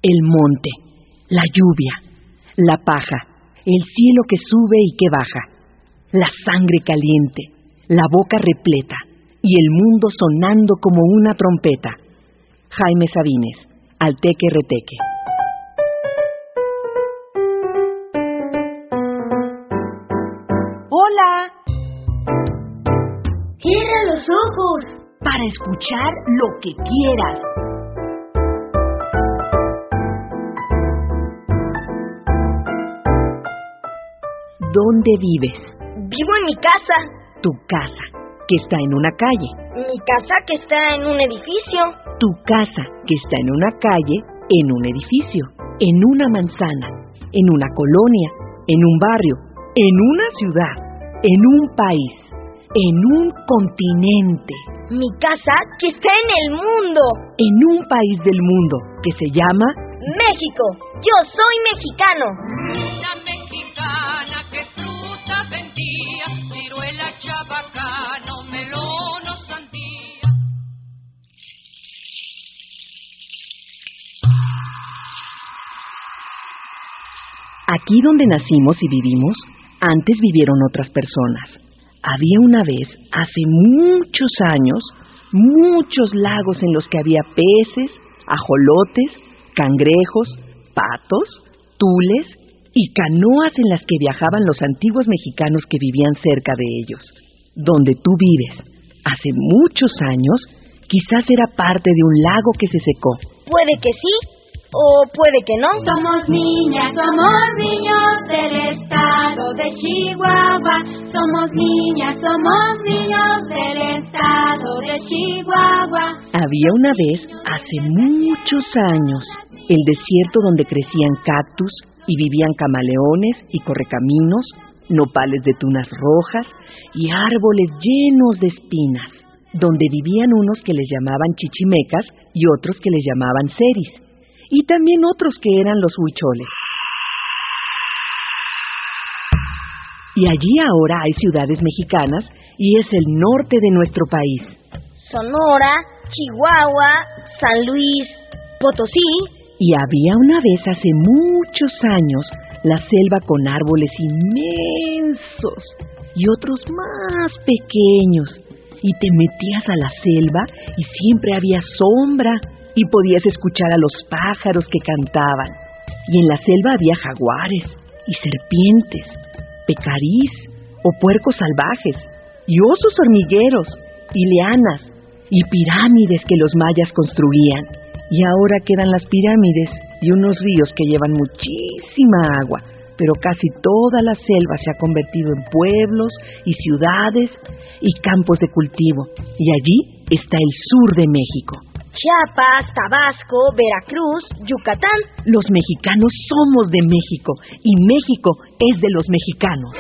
el monte, la lluvia, la paja, el cielo que sube y que baja, la sangre caliente, la boca repleta y el mundo sonando como una trompeta. Jaime Sabines, Alteque Reteque. ¡Hola! ¡Cierra los ojos! Para escuchar lo que quieras. ¿Dónde vives? Vivo en mi casa. Tu casa, que está en una calle. Mi casa, que está en un edificio. Tu casa, que está en una calle, en un edificio, en una manzana, en una colonia, en un barrio, en una ciudad, en un país, en un continente. Mi casa, que está en el mundo. En un país del mundo, que se llama... México. Yo soy mexicano. Una mexicana que fruta vendía, ciruela, chabacano, melón o sandía. Aquí donde nacimos y vivimos, antes vivieron otras personas. Había una vez, hace muchos años, muchos lagos en los que había peces, ajolotes, cangrejos, patos, tules y canoas en las que viajaban los antiguos mexicanos que vivían cerca de ellos. Donde tú vives, hace muchos años, quizás era parte de un lago que se secó. Puede que sí, o puede que no. Somos niñas, somos niños del estado de Chihuahua. Somos niñas, somos niños del estado de Chihuahua. Había una vez, hace muchos años, el desierto donde crecían cactus y vivían camaleones y correcaminos, nopales de tunas rojas y árboles llenos de espinas, donde vivían unos que les llamaban chichimecas y otros que les llamaban seris, y también otros que eran los huicholes. Y allí ahora hay ciudades mexicanas y es el norte de nuestro país. Sonora, Chihuahua, San Luis, Potosí. Y había una vez hace muchos años la selva con árboles inmensos y otros más pequeños. Y te metías a la selva y siempre había sombra y podías escuchar a los pájaros que cantaban. Y en la selva había jaguares y serpientes, pecarís o puercos salvajes y osos hormigueros y lianas y pirámides que los mayas construían. Y ahora quedan las pirámides y unos ríos que llevan muchísima agua, pero casi toda la selva se ha convertido en pueblos y ciudades y campos de cultivo. Y allí está el sur de México. Chiapas, Tabasco, Veracruz, Yucatán. Los mexicanos somos de México y México es de los mexicanos.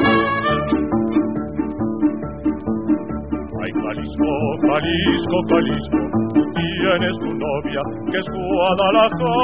Ay, Jalisco, Jalisco, Jalisco, tú tienes tu novia que es Guadalajara.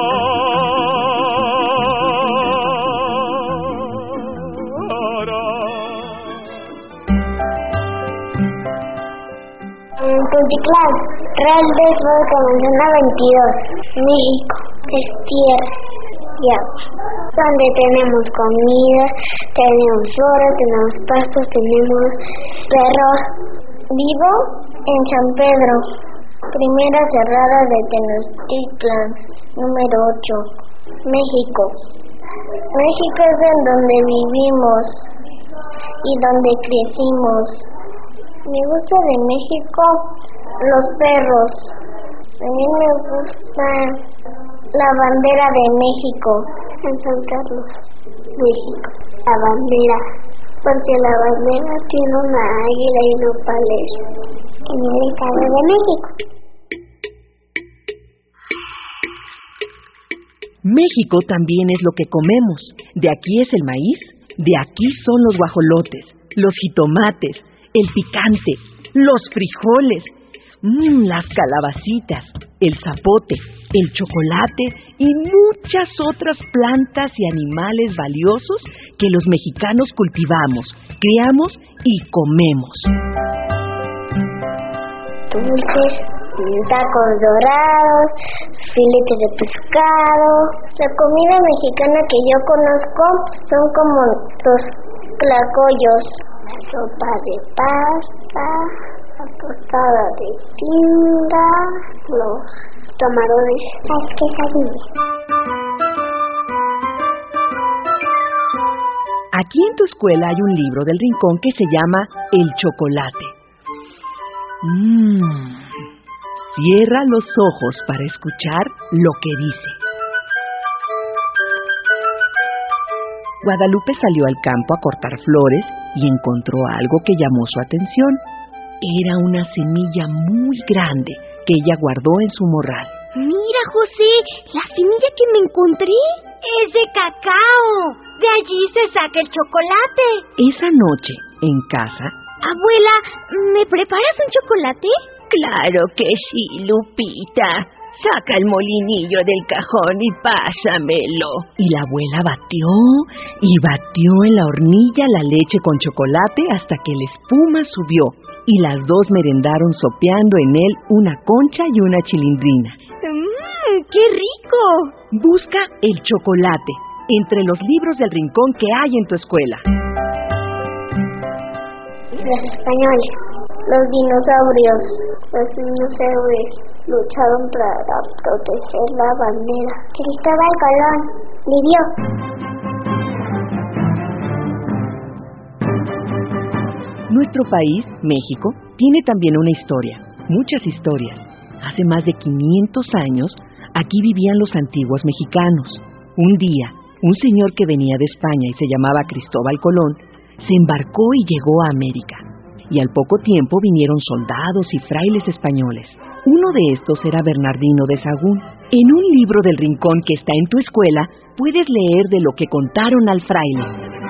Puntitlán, Real de Manzana 22, México, es tierra y agua, donde tenemos comida, tenemos flora, tenemos pastos, tenemos perros. Vivo en San Pedro, primera cerrada de Tenochtitlan, número 8, México. México es en donde vivimos y donde crecimos. Me gusta de México los perros. A mí me gusta la bandera de México en San Carlos, México. La bandera, porque la bandera tiene una águila y nopales en el estado de México. México también es lo que comemos. De aquí es el maíz, de aquí son los guajolotes, los jitomates, el picante, los frijoles, las calabacitas, el zapote, el chocolate y muchas otras plantas y animales valiosos que los mexicanos cultivamos, criamos y comemos. Dulces, tacos dorados, filetes de pescado. La comida mexicana que yo conozco son como los tlacoyos, la sopa de pasta, la tostada de tinga, los camarones, las quesadillas. Aquí en tu escuela hay un libro del Rincón que se llama El chocolate. Cierra los ojos para escuchar lo que dice. Guadalupe salió al campo a cortar flores y encontró algo que llamó su atención. Era una semilla muy grande que ella guardó en su morral. Mira, José, la semilla que me encontré es de cacao. De allí se saca el chocolate. Esa noche, en casa... Abuela, ¿me preparas un chocolate? Claro que sí, Lupita. Saca el molinillo del cajón y pásamelo. Y la abuela batió en la hornilla la leche con chocolate hasta que la espuma subió y las dos merendaron sopeando en él una concha y una chilindrina. ¡Qué rico! Busca el chocolate entre los libros del Rincón que hay en tu escuela. Los españoles, los dinosaurios lucharon para proteger la bandera. Cristóbal Colón vivió. Nuestro país, México, tiene también una historia, muchas historias. Hace más de 500 años, aquí vivían los antiguos mexicanos. Un día, un señor que venía de España y se llamaba Cristóbal Colón, se embarcó y llegó a América. Y al poco tiempo vinieron soldados y frailes españoles. Uno de estos era Bernardino de Sahagún. En un libro del Rincón que está en tu escuela, puedes leer de lo que contaron al fraile.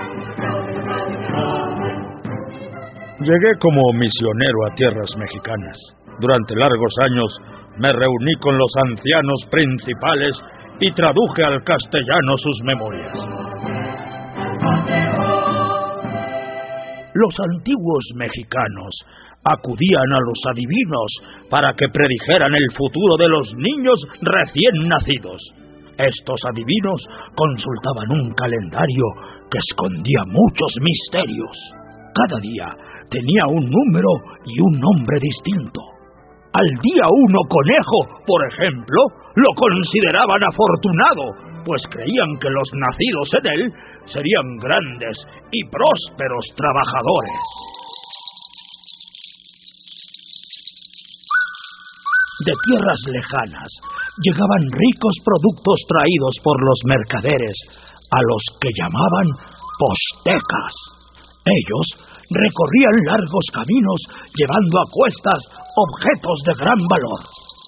Llegué como misionero a tierras mexicanas. Durante largos años me reuní con los ancianos principales y traduje al castellano sus memorias. Los antiguos mexicanos acudían a los adivinos para que predijeran el futuro de los niños recién nacidos. Estos adivinos consultaban un calendario que escondía muchos misterios. Cada día tenía un número y un nombre distinto. Al día 1 conejo, por ejemplo, lo consideraban afortunado, pues creían que los nacidos en él serían grandes y prósperos trabajadores. De tierras lejanas llegaban ricos productos traídos por los mercaderes, a los que llamaban postecas. Ellos recorrían largos caminos llevando a cuestas objetos de gran valor.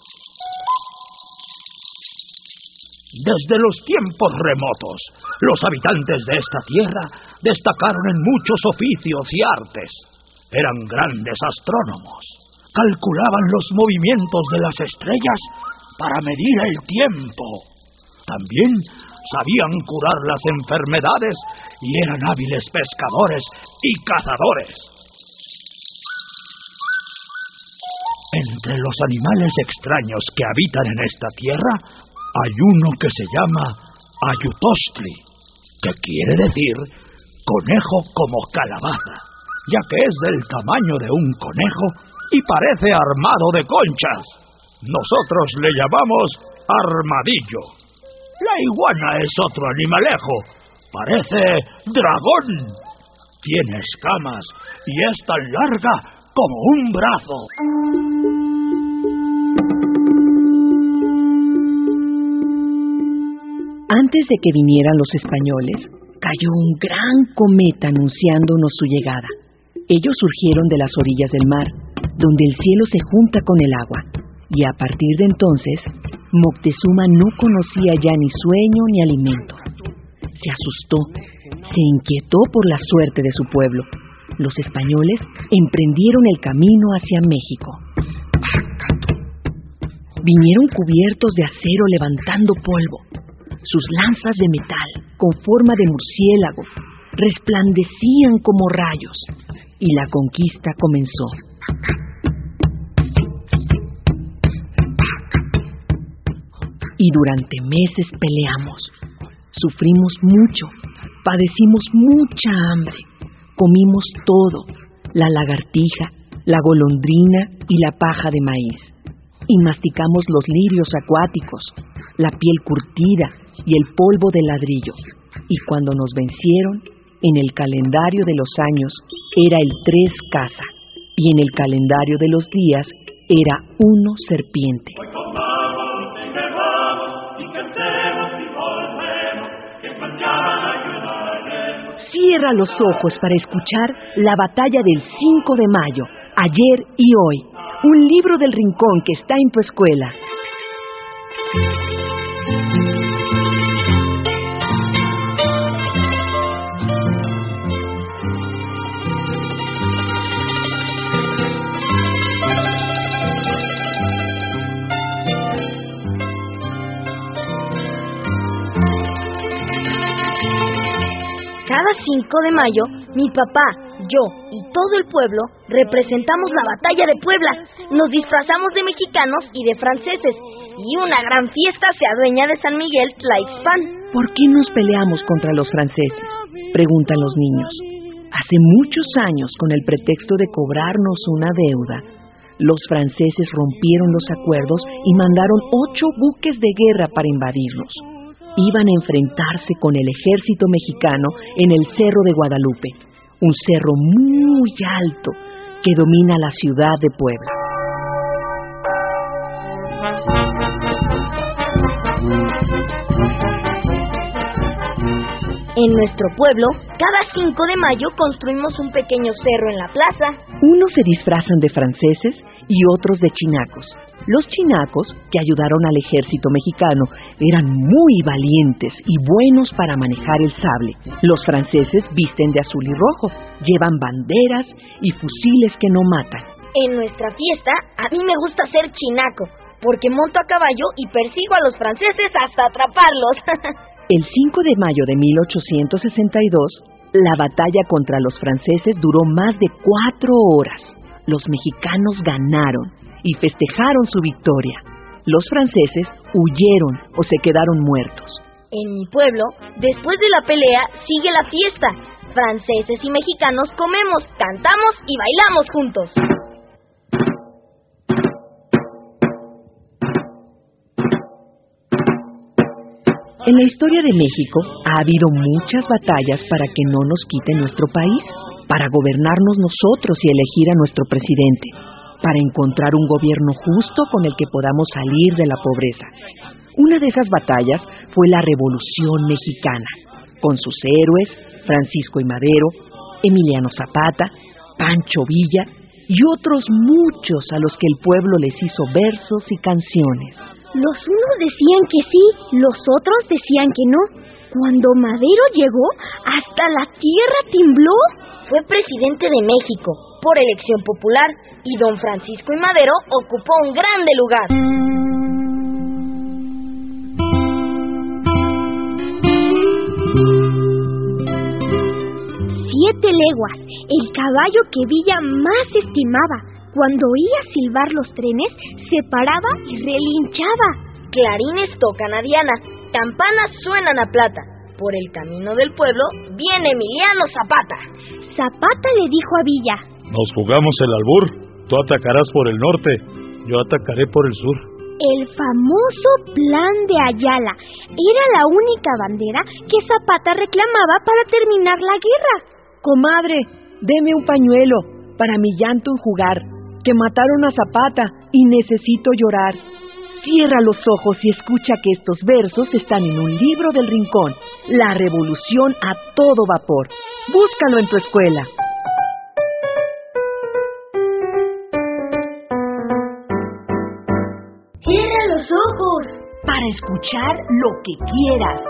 Desde los tiempos remotos, los habitantes de esta tierra destacaron en muchos oficios y artes. Eran grandes astrónomos. Calculaban los movimientos de las estrellas para medir el tiempo. También sabían curar las enfermedades y eran hábiles pescadores y cazadores. Entre los animales extraños que habitan en esta tierra, hay uno que se llama Ayutostli, que quiere decir conejo como calabaza, ya que es del tamaño de un conejo y parece armado de conchas. Nosotros le llamamos armadillo. La iguana es otro animalejo, parece dragón. Tiene escamas y es tan larga como un brazo. Antes de que vinieran los españoles, cayó un gran cometa anunciándonos su llegada. Ellos surgieron de las orillas del mar, donde el cielo se junta con el agua, y a partir de entonces, Moctezuma no conocía ya ni sueño ni alimento. Se asustó, se inquietó por la suerte de su pueblo. Los españoles emprendieron el camino hacia México. Vinieron cubiertos de acero levantando polvo. Sus lanzas de metal, con forma de murciélago, resplandecían como rayos, y la conquista comenzó. y durante meses peleamos. Sufrimos mucho, padecimos mucha hambre, comimos todo, la lagartija, la golondrina y la paja de maíz, y masticamos los lirios acuáticos, la piel curtida y el polvo de ladrillo, y cuando nos vencieron, en el calendario de los años era el 3 caza, y en el calendario de los días era 1 serpiente. Cierra los ojos para escuchar la batalla del 5 de mayo, ayer y hoy, un libro del rincón que está en tu escuela. Cada 5 de mayo, mi papá, yo y todo el pueblo representamos la batalla de Puebla. Nos disfrazamos de mexicanos y de franceses, y una gran fiesta se adueña de San Miguel Tlaixpan. ¿Por qué nos peleamos contra los franceses?, preguntan los niños. Hace muchos años, con el pretexto de cobrarnos una deuda, los franceses rompieron los acuerdos y mandaron 8 buques de guerra para invadirnos. Iban a enfrentarse con el ejército mexicano en el Cerro de Guadalupe, un cerro muy alto que domina la ciudad de Puebla. En nuestro pueblo, cada 5 de mayo construimos un pequeño cerro en la plaza. Unos se disfrazan de franceses y otros de chinacos. Los chinacos, que ayudaron al ejército mexicano, eran muy valientes y buenos para manejar el sable. Los franceses visten de azul y rojo, llevan banderas y fusiles que no matan. En nuestra fiesta, a mí me gusta ser chinaco, porque monto a caballo y persigo a los franceses hasta atraparlos. El 5 de mayo de 1862, la batalla contra los franceses duró más de 4 horas. Los mexicanos ganaron y festejaron su victoria. Los franceses huyeron o se quedaron muertos. En mi pueblo, después de la pelea, sigue la fiesta. Franceses y mexicanos comemos, cantamos y bailamos juntos. En la historia de México ha habido muchas batallas para que no nos quiten nuestro país, para gobernarnos nosotros y elegir a nuestro presidente, para encontrar un gobierno justo con el que podamos salir de la pobreza. Una de esas batallas fue la Revolución Mexicana, con sus héroes, Francisco I. Madero, Emiliano Zapata, Pancho Villa y otros muchos a los que el pueblo les hizo versos y canciones. Los unos decían que sí, los otros decían que no. Cuando Madero llegó, hasta la tierra tembló. Fue presidente de México, por elección popular, y don Francisco I. Madero ocupó un grande lugar. 7 leguas, el caballo que Villa más estimaba. Cuando oía silbar los trenes, se paraba y relinchaba. Clarines tocan a Diana, campanas suenan a plata. Por el camino del pueblo viene Emiliano Zapata. Zapata le dijo a Villa: Nos jugamos el albur. Tú atacarás por el norte, yo atacaré por el sur. El famoso Plan de Ayala era la única bandera que Zapata reclamaba para terminar la guerra. Comadre, deme un pañuelo para mi llanto enjugar, que mataron a Zapata y necesito llorar. Cierra los ojos y escucha que estos versos están en un libro del rincón, La Revolución a todo vapor. Búscalo en tu escuela. Cierra los ojos para escuchar lo que quieras.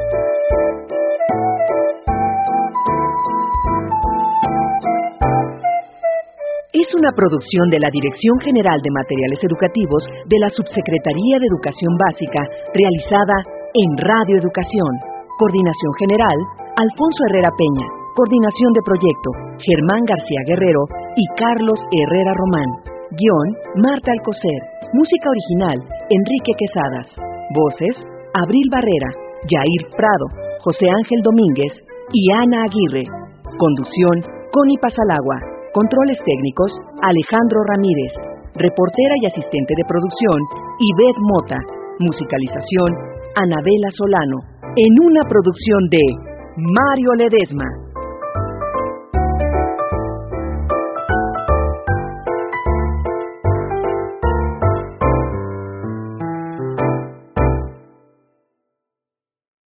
Es una producción de la Dirección General de Materiales Educativos de la Subsecretaría de Educación Básica, realizada en Radio Educación. Coordinación General, Alfonso Herrera Peña. Coordinación de Proyecto, Germán García Guerrero y Carlos Herrera Román. Guión, Marta Alcocer. Música original, Enrique Quesadas. Voces: Abril Barrera, Yair Prado, José Ángel Domínguez y Ana Aguirre. Conducción: Connie Pasalagua. Controles técnicos: Alejandro Ramírez. Reportera y asistente de producción: Ivette Mota. Musicalización: Anabela Solano. En una producción de Mario Ledesma.